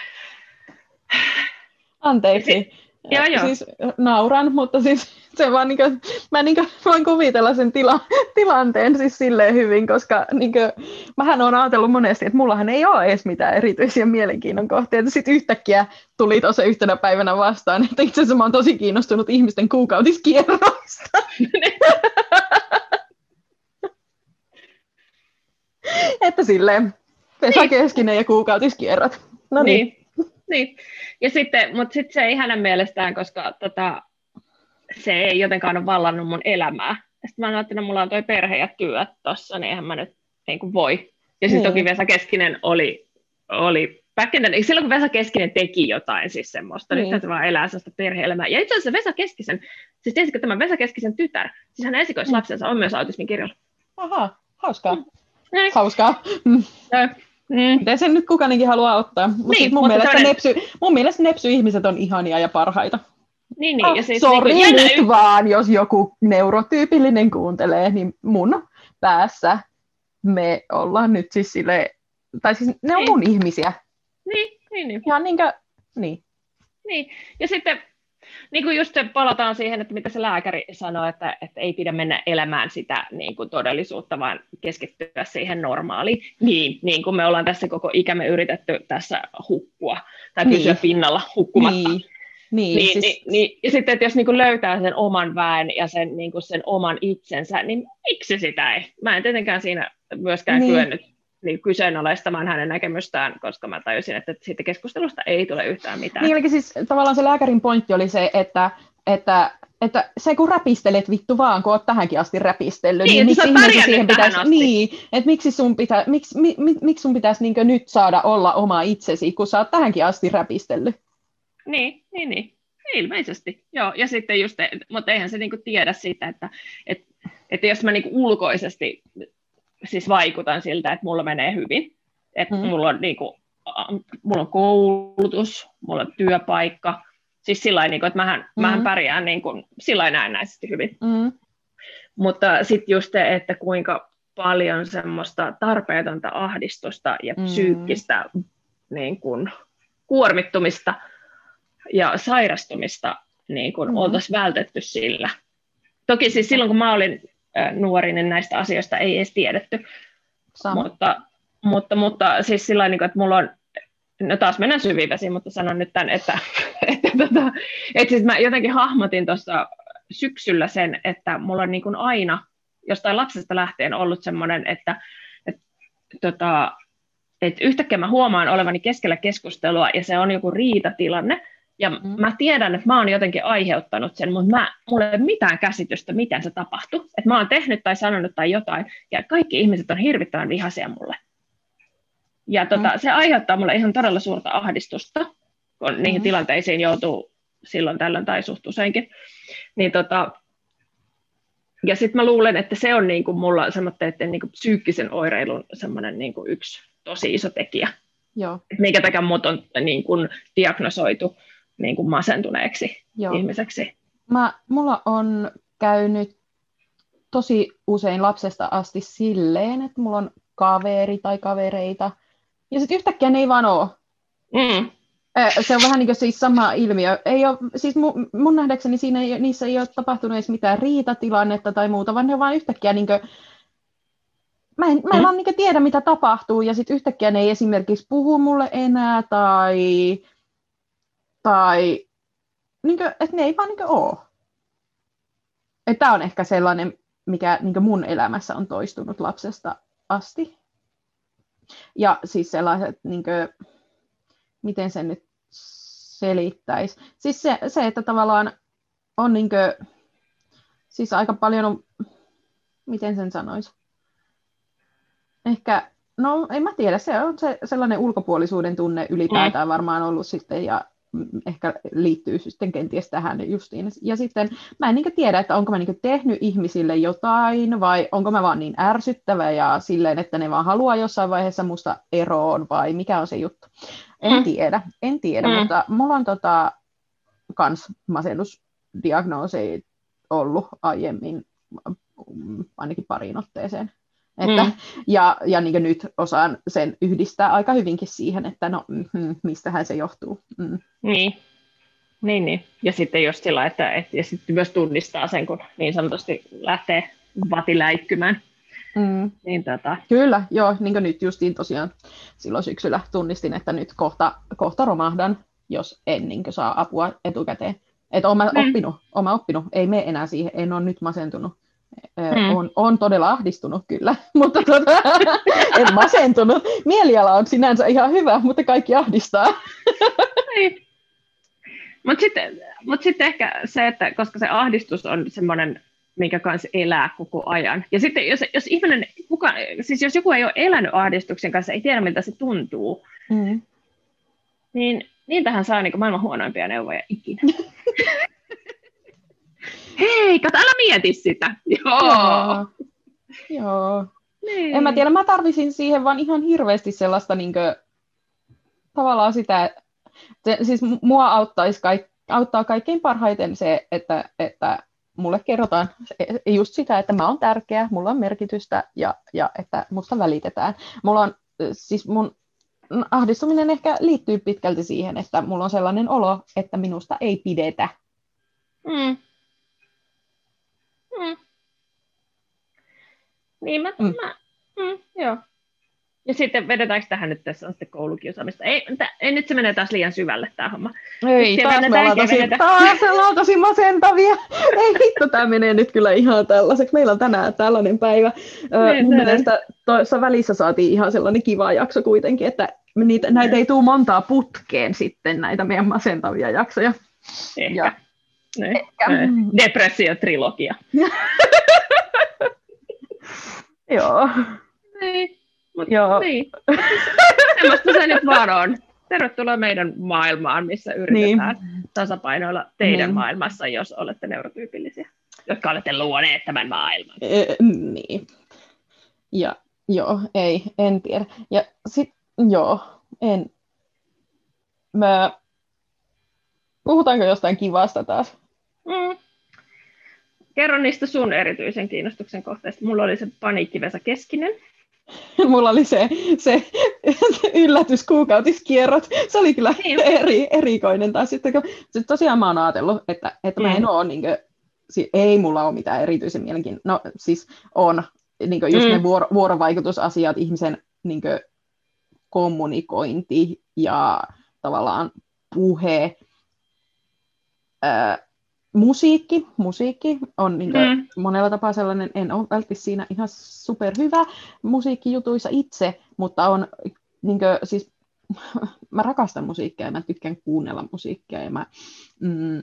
Anteeksi. Joo, joo. Siis nauran, mutta siis se vaan niinku, mä niinku voin kuvitella sen tila, tilanteen siis silleen hyvin, koska niinku, mähän olen ajatellut monesti, että mullahan ei ole edes mitään erityisiä mielenkiinnon kohteita. Sitten yhtäkkiä tuli tuossa yhtenä päivänä vastaan, että itse asiassa mä oon tosi kiinnostunut ihmisten kuukautiskierroista. Että silleen, Vesa Keskinen ja kuukautiskierrot. No niin. niin. Niin. Ja sitten, mutta sitten se ei hänen mielestään, koska tota, se ei jotenkaan ole vallannut mun elämää. Sitten mä ajattelin, että mulla on toi perhe ja työ tossa, niin eihän mä nyt niin kuin voi. Ja sitten toki Vesa Keskinen oli, oli back in the, silloin kun Vesa Keskinen teki jotain siis semmoista, niin. Nyt se vaan elää sellaista perhe-elämää. Ja itse asiassa Vesa Keskisen, siis tiesitkö tämä Vesa Keskisen tytär, siis hänen esikoislapsensa on myös autismin kirjalla. Aha, hauskaa. Mm. Näin. Hauskaa. Mm. Mm. Miten sen nyt kukainenkin haluaa ottaa. Niin, mutta mun, mielestä toinen... nepsy, mun mielestä nepsy-ihmiset on ihania ja parhaita. Niin, niin. Ah, ja siis sori niin nyt y... vaan, jos joku neurotyypillinen kuuntelee, niin mun päässä me ollaan nyt siis silleen, tai siis ne on niin. Mun ihmisiä. Niin, niin, niin. Ihan niinkö, niin. Niin, ja sitten niin kuin just palataan siihen, että mitä se lääkäri sanoi, että, että ei pidä mennä elämään sitä niin kuin todellisuutta, vaan keskittyä siihen normaaliin. Niin, niin kuin me ollaan tässä koko ikämme yritetty tässä hukkua, tai pysyä niin. Pinnalla hukkumatta. Niin. Niin, niin, siis... niin, niin, ja sitten, että jos niin kuin löytää sen oman väen ja sen, niin kuin sen oman itsensä, niin miksi sitä ei? Mä en tietenkään siinä myöskään niin. kyennyt niin kyseenalaistamaan hänen näkemystään, koska mä tajusin, että siitä keskustelusta ei tule yhtään mitään. Niin, eli siis tavallaan se lääkärin pointti oli se, että, että, että se kun räpistelet vittu vaan, kun oot tähänkin asti räpistellyt, niin, niin miksi ihmeessä siihen pitäisi, asti. niin, että miksi sun, pitä, miksi, mi, mi, miksi sun pitäisi niin nyt saada olla oma itsesi, kun sä oot tähänkin asti räpistellyt? Niin, niin, niin. Ilmeisesti, joo. Ja sitten just, mutta eihän se niinku tiedä siitä, että, että, että jos mä niinku ulkoisesti siis vaikutan siltä, että mulla menee hyvin, että mm. mulla on niinku, mulla on koulutus, mulla on työpaikka, siis sillain, niinku, että mähän, mm. mähän pärjään niinku, sillain näennäisesti hyvin. Mm. Mutta sitten just se, että kuinka paljon semmoista tarpeetonta ahdistusta ja mm. psyykkistä niin kun, kuormittumista ja sairastumista niin kun, mm. oltaisiin vältetty sillä. Toki siis silloin, kun mä olin äh, nuori, niin näistä asioista ei edes tiedetty. Mutta, mutta, mutta siis sillä tavalla, että mulla on, no taas mennään syviin vesiin, mutta sanon nyt tämän, että, että, että, että siis mä jotenkin hahmotin tuossa syksyllä sen, että mulla on niin kuin aina jostain lapsesta lähtien ollut semmoinen, että, että, tota, että yhtäkkiä mä huomaan olevani keskellä keskustelua ja se on joku riitatilanne. Ja mm. mä tiedän, että mä oon jotenkin aiheuttanut sen, mutta mä, mulla ei ole mitään käsitystä, miten se tapahtui. Että mä oon tehnyt tai sanonut tai jotain, ja kaikki ihmiset on hirvittävän vihaisia mulle. Ja tota, mm. se aiheuttaa mulle ihan todella suurta ahdistusta, kun mm. niihin tilanteisiin joutuu silloin tällöin tai suht useinkin. Niin tota, ja sitten mä luulen, että se on niinku mulla semmoinen niinku psyykkisen oireilun semmoinen niinku yksi tosi iso tekijä. Joo. Minkä takia mut on niinku diagnosoitu niin kuin masentuneeksi Joo. ihmiseksi. Mä, mulla on käynyt tosi usein lapsesta asti silleen, että mulla on kaveri tai kavereita, ja sitten yhtäkkiä ne ei vaan ole. Mm. Se on vähän niin kuin siis sama ilmiö. Ei ole, siis mun, mun nähdäkseni siinä ei, niissä ei ole tapahtunut edes mitään riitatilannetta tai muuta, vaan ne on vaan yhtäkkiä niin kuin, mä en, mä en mm. vaan niin kuin tiedä, mitä tapahtuu, ja sitten yhtäkkiä ne ei esimerkiksi puhu mulle enää, tai tai niin kuin, että ne ei vaan niin kuin ole. Tämä on ehkä sellainen, mikä niin kuin mun elämässä on toistunut lapsesta asti. Ja siis sellaiset, niin kuin, miten sen nyt selittäisi. Siis se, se että tavallaan on niin kuin, siis aika paljon on, miten sen sanoisi? Ehkä, no en mä tiedä, se on se, sellainen ulkopuolisuuden tunne ylipäätään varmaan ollut sitten ja ehkä liittyy sitten kenties tähän justiin. Ja sitten mä en niin tiedä, että onko mä niin tehnyt ihmisille jotain vai onko mä vaan niin ärsyttävä ja silleen, että ne vaan haluaa jossain vaiheessa musta eroon vai mikä on se juttu. En hmm. tiedä, en tiedä, hmm. mutta mulla on tota, kans masennusdiagnoosi ollut aiemmin ainakin pariin otteeseen. Että, mm. Ja, ja niin nyt osaan sen yhdistää aika hyvinkin siihen, että no, mm, mistähän se johtuu. Mm. Niin. niin, niin. Ja sitten just sillä, että et, ja sitten myös tunnistaa sen, kun niin sanotusti lähtee vatiläikkymään. Mm. Niin, tota... Kyllä, joo, niin kuin nyt justiin tosiaan silloin syksyllä tunnistin, että nyt kohta, kohta romahdan, jos en niin saa apua etukäteen. Että olen mm. oppinut, olen oppinut, ei mene enää siihen, en ole nyt masentunut. Mm. On, on todella ahdistunut kyllä, mutta tuota, en masentunut. Mieliala on sinänsä ihan hyvä, mutta kaikki ahdistaa. Mutta sitten, mut sitten ehkä se, että koska se ahdistus on semmoinen, minkä kanssa elää koko ajan. Ja sitten jos, jos ihminen, kuka, siis jos joku ei ole elänyt ahdistuksen kanssa, ei tiedä miltä se tuntuu, mm. niin niitähän saa niin kuin maailman huonoimpia neuvoja ikinä. Hei, kato, älä mieti sitä. Joo. Joo. Joo. Niin. En mä tiedä, mä tarvisin siihen vaan ihan hirveästi sellaista niinkö, tavallaan sitä, se, siis mua auttaisi kaik, auttaa kaikkein parhaiten se, että, että mulle kerrotaan just sitä, että mä oon tärkeä, mulla on merkitystä ja, ja että musta välitetään. Mulla on, siis mun ahdistuminen ehkä liittyy pitkälti siihen, että mulla on sellainen olo, että minusta ei pidetä. Mm. Mm. Niin mä, mm. mä mm, joo. Ja sitten vedetäänkö tähän nyt tässä on sitten koulukiusaamista? Ei, t- ei nyt se menee taas liian syvälle tämä homma. Ei, taas me ollaan tosi, taas ollaan tosi masentavia. Ei hitto, tämä menee nyt kyllä ihan tällaiseksi. Meillä on tänään tällainen päivä. Niin, mun mielestä tuossa välissä saatiin ihan sellainen kiva jakso kuitenkin, että niitä, näitä ei tule montaa putkeen sitten, näitä meidän masentavia jaksoja. Ehkä. Ja, Ehkä. Depressio-trilogia. Joo. Niin. Mut, Joo. Niin. Semmoista se nyt vaan on. Tervetuloa meidän maailmaan, missä yritetään niin. tasapainoilla teidän niin. maailmassa, jos olette neurotyypillisiä, jotka olette luoneet tämän maailman. E, niin. Ja joo, ei, en tiedä. Ja sit, joo, en. Mä... Puhutaanko jostain kivasta taas? Mm. Kerro niistä sun erityisen kiinnostuksen kohteista. Mulla oli se Paniikkivesa Keskinen. Mulla oli se, se yllätyskuukautiskierrot. Se oli kyllä eri, erikoinen. Tai sitten, kun, sitten tosiaan mä oon ajatellut, että, että mä en mm. ole, niin kuin, ei mulla ole mitään erityisen mielenkiintoista. No siis on niin kuin just mm. ne vuoro, vuorovaikutusasiat, ihmisen niin kuin, kommunikointi ja tavallaan puhe. Ää, Musiikki, musiikki on niin kuin mm. monella tapaa sellainen, en ole välttämättä siinä ihan superhyvä musiikkijutuissa itse, mutta on, niin kuin, siis, mä rakastan musiikkia ja mä tykkään kuunnella musiikkia ja mä mm,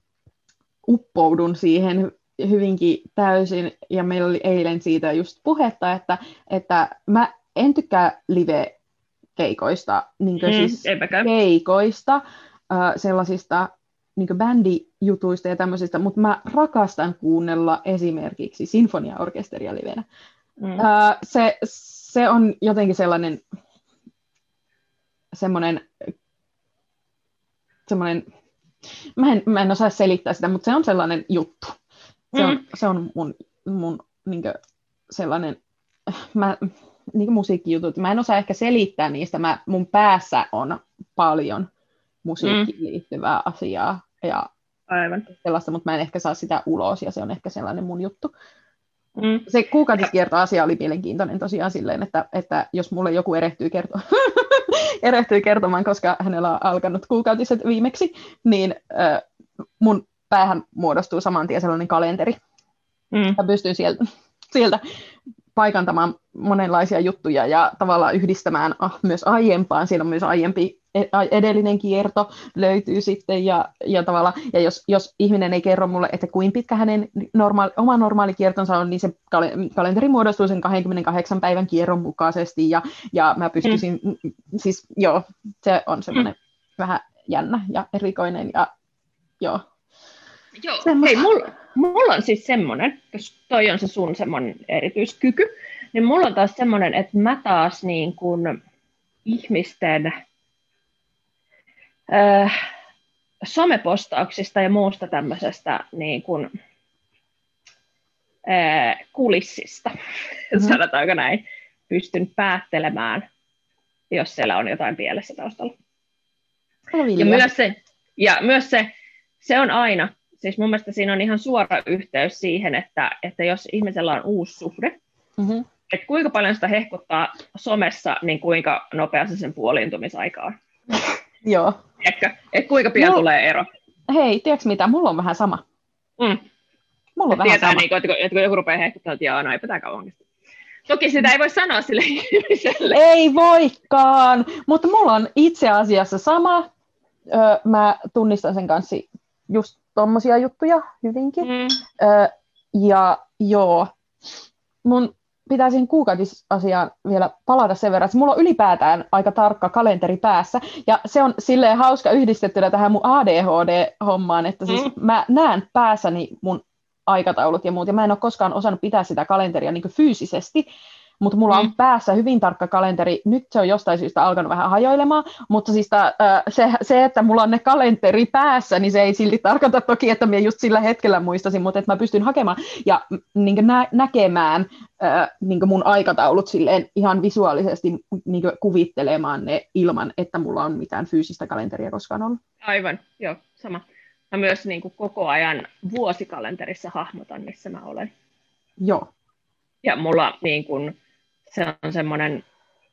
uppoudun siihen hyvinkin täysin ja meillä oli eilen siitä just puhetta, että, että mä en tykkää live-keikoista, niin kuin mm, siis keikoista, äh, sellaisista niin bändijutuista ja tämmöisistä, mutta mä rakastan kuunnella esimerkiksi sinfoniaorkesteria livenä. Mm. Uh, se, se on jotenkin sellainen semmoinen, semmoinen mä, en, mä en osaa selittää sitä, mutta se on sellainen juttu. Se on, mm. se on mun, mun niin sellainen mä, niin musiikkijutut. Mä en osaa ehkä selittää niistä. Mä, mun päässä on paljon musiikkiin mm. liittyvää asiaa ja aivan sellaista, mutta mä en ehkä saa sitä ulos ja se on ehkä sellainen mun juttu. Mm. Se kuukautiskiertoasia oli mielenkiintoinen tosiaan silleen, että, että jos mulle joku erehtyy, kerto- erehtyy kertomaan, koska hänellä on alkanut kuukautiset viimeksi, niin äh, mun päähän muodostuu saman tien sellainen kalenteri. Mm. Mä pystyn sieltä, sieltä paikantamaan monenlaisia juttuja ja tavallaan yhdistämään ah, myös aiempaan. Siinä on myös aiempi edellinen kierto löytyy sitten ja, ja, tavallaan, ja jos, jos ihminen ei kerro mulle, että kuinka pitkä hänen normaali, oma normaali kiertonsa on, niin se kalenteri muodostuu sen kaksikymmentäkahdeksan päivän kierron mukaisesti ja, ja mä pystyisin, mm. siis joo, se on semmoinen mm. vähän jännä ja erikoinen ja joo. Joo, hei, mulla, mulla on siis semmoinen, jos toi on se sun semmoinen erityiskyky, niin mulla on taas semmoinen, että mä taas niin kuin ihmisten äh, somepostauksista ja muusta tämmöisestä niin kuin, äh, kulissista, mm-hmm. sanotaanko näin, pystyn päättelemään, jos siellä on jotain pielessä taustalla. Ja myös se, ja myös se, se on aina, siis mun mielestä siinä on ihan suora yhteys siihen, että, että jos ihmisellä on uusi suhde, mm-hmm. että kuinka paljon sitä hehkuttaa somessa, niin kuinka nopeasti sen puoliintumisaika on. Joo. Ehkä, että kuinka pian Mul... tulee ero. Hei, tiedätkö mitä? Mulla on vähän sama. Mm. Mulla on vähän Tietää, sama. Niin, että, kun, että kun joku rupeaa hehkuttamaan, että joo, no eipä tää kauan. Toki sitä ei voi sanoa sille ihmiselle. Ei voikaan, mutta mulla on itse asiassa sama. Öö, mä tunnistan sen kanssa just tommosia juttuja hyvinkin. Mm. Öö, ja joo, mun pitää siihen kuukautisasiaan vielä palata sen verran, että mulla on ylipäätään aika tarkka kalenteri päässä, ja se on silleen hauska yhdistettynä tähän mun A D H D-hommaan, että siis mm. mä näen päässäni mun aikataulut ja muut, ja mä en ole koskaan osannut pitää sitä kalenteria niin kuin fyysisesti, mutta mulla on mm. päässä hyvin tarkka kalenteri. Nyt se on jostain syystä alkanut vähän hajoilemaan, mutta siis ta, se, se, että mulla on ne kalenteri päässä, niin se ei silti tarkoita toki, että minä just sillä hetkellä muistasin, mutta että mä pystyn hakemaan ja niin nä- näkemään niin mun aikataulut silleen ihan visuaalisesti niin kuvittelemaan ne ilman, että mulla on mitään fyysistä kalenteria koskaan ollut. Aivan, joo, sama. Mä myös niin kuin koko ajan vuosikalenterissa hahmotan, missä mä olen. Joo. Ja mulla niin kuin, se on semmoinen,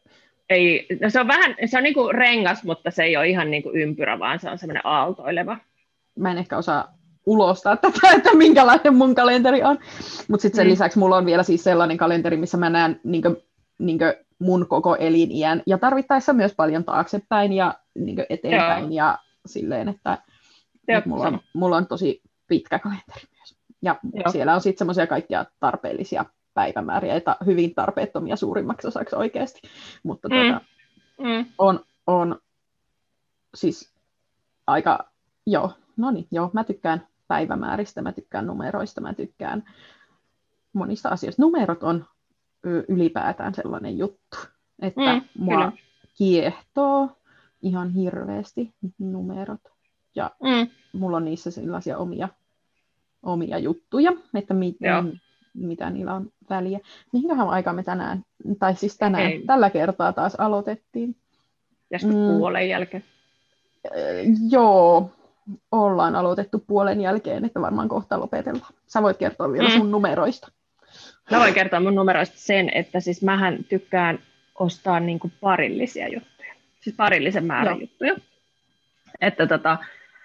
ei, no se on vähän, se on niin kuin rengas, mutta se ei ole ihan niin kuin ympyrä, vaan se on semmoinen aaltoileva. Mä en ehkä osaa ulostaa tätä, että minkälainen mun kalenteri on. Mutta sitten sen mm. lisäksi mulla on vielä siis sellainen kalenteri, missä mä näen niin kuin, niin kuin mun koko eliniän ja tarvittaessa myös paljon taaksepäin ja niin kuin eteenpäin. Joo. Ja silleen, että, että mulla, on, mulla on tosi pitkä kalenteri myös. Ja Joo. siellä on sitten semmoisia kaikkia tarpeellisia päivämääriä, että hyvin tarpeettomia suurimmaksi osaksi oikeasti, mutta mm. tuota, mm. on, on siis aika, joo, no niin, joo, mä tykkään päivämääristä, mä tykkään numeroista, mä tykkään monista asioista. Numerot on ylipäätään sellainen juttu, että mm, mua kyllä. kiehtoo ihan hirveästi numerot, ja mm. mulla on niissä sellaisia omia, omia juttuja, että miten mitä niillä on väliä. Mihinköhän aikaa me tänään, tai siis tänään, Ei. tällä kertaa taas aloitettiin? Pitäisikö mm. puolen jälkeen? Äh, joo, ollaan aloitettu puolen jälkeen, että varmaan kohta lopetellaan. Sä voit kertoa vielä mm. sun numeroista. Mä voin kertoa mun numeroista sen, että siis mähän tykkään ostaa niinku parillisia juttuja. Siis parillisen määrän joo. juttuja. Että tota,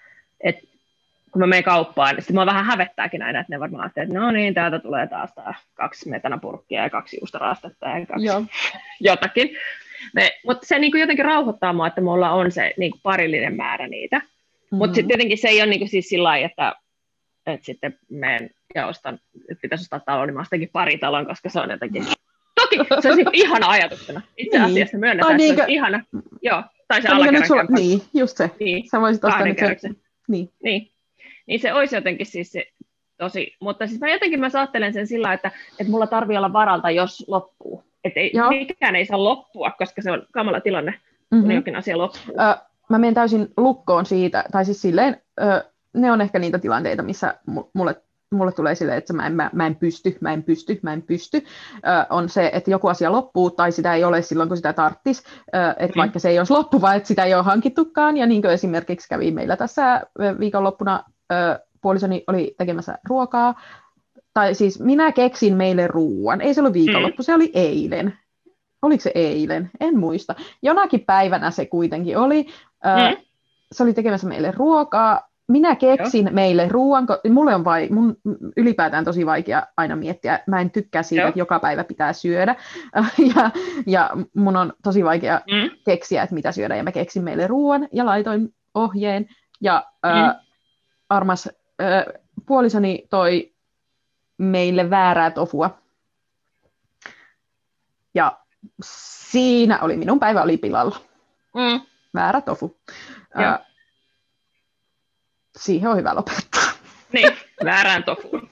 et kun mä menen kauppaan, niin sitten mua vähän hävettääkin aina, että ne varmaan ajattelee, että no niin, täältä tulee taas tää kaksi metanapurkkia ja kaksi juustoraastetta ja kaksi Joo. jotakin. Me, mutta se niin kuin jotenkin rauhoittaa mua, että mulla on se niin kuin parillinen määrä niitä. Mm-hmm. Mutta sitten tietenkin se ei ole niin kuin siis sillä lailla, että, että sitten menen ja ostan, että pitäisi ostaa talon, niin mä ostankin pari talon, koska se on jotenkin... Toki se on niin ihana ajatuksena. Itse niin. asiassa myönnetään, että niinkö... se on ihana. Joo, tai se alakerran sulla... Niin, just se. Niin. Sä voisit ostaa nyt se... Niin. Niin. Niin se olisi jotenkin siis se, tosi, mutta siis mä jotenkin mä ajattelen sen sillä, että, että mulla tarvii olla varalta, jos loppuu. Että ei, mikään ei saa loppua, koska se on kamala tilanne, mm-hmm. kun jokin asia loppuu. Ö, mä menen täysin lukkoon siitä, tai siis silleen, ö, ne on ehkä niitä tilanteita, missä mulle, mulle tulee silleen, että mä en, mä, mä en pysty, mä en pysty, mä en pysty. Ö, on se, että joku asia loppuu, tai sitä ei ole silloin, kun sitä tarttisi, että mm. vaikka se ei olisi loppuva, että sitä ei ole hankittukaan, ja niin kuin esimerkiksi kävi meillä tässä viikonloppuna, puolisoni oli tekemässä ruokaa, tai siis minä keksin meille ruuan. Ei se ollut viikonloppu, mm. se oli eilen. Oliko se eilen? En muista. Jonakin päivänä se kuitenkin oli. Mm. Se oli tekemässä meille ruokaa, minä keksin Joo. meille ruoan, mulle on vai, mun ylipäätään tosi vaikea aina miettiä, mä en tykkää siitä, Joo. että joka päivä pitää syödä, ja, ja mun on tosi vaikea mm. keksiä, että mitä syödä, ja mä keksin meille ruoan, ja laitoin ohjeen, ja mm. ä, armas ä, puolisoni toi meille väärää tofua, ja siinä oli, minun päivä oli pilalla, mm. väärä tofu. Ä, siihen on hyvä lopettaa. Niin, väärään tofuun.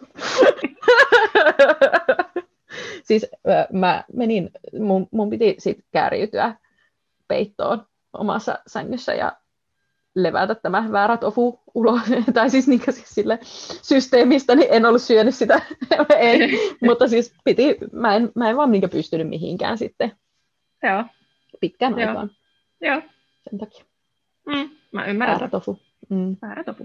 Siis mä menin, mun, mun piti sit kääriytyä peittoon omassa sängyssä ja levätä tämä väärä tofu ulos. Tai siis, niin siis sille systeemistä, niin en ollut syönyt sitä. Ei, mutta siis piti, mä en, mä en vaan niin pystynyt mihinkään sitten. Joo. Pitkään Joo. aikaan. Joo. Sen takia. Mm, mä ymmärrän. Väärä tofu. Mm. Väärä tofu.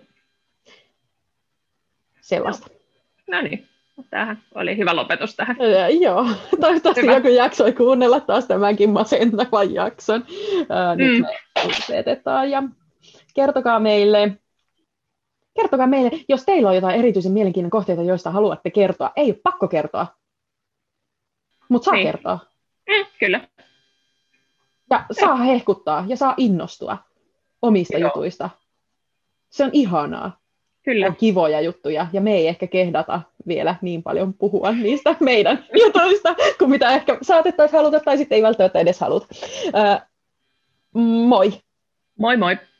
Sellaista. No niin, tämähän oli hyvä lopetus tähän. Ja, joo, toivottavasti hyvä. Joku jaksoi kuunnella taas tämänkin masentavan jakson. Ää, mm. Nyt me lopetetaan ja kertokaa meille, kertokaa meille, jos teillä on jotain erityisen mielenkiinnon kohteita, joista haluatte kertoa. Ei ole pakko kertoa, mutta saa niin. kertoa. Mm, kyllä. Ja saa hehkuttaa ja saa innostua omista joo. jutuista. Se on ihanaa. Kyllä. On kivoja juttuja, ja me ei ehkä kehdata vielä niin paljon puhua niistä meidän jutuista, kuin mitä ehkä saatettaisiin haluta, tai sitten ei välttämättä edes haluta. Ää, moi! Moi moi!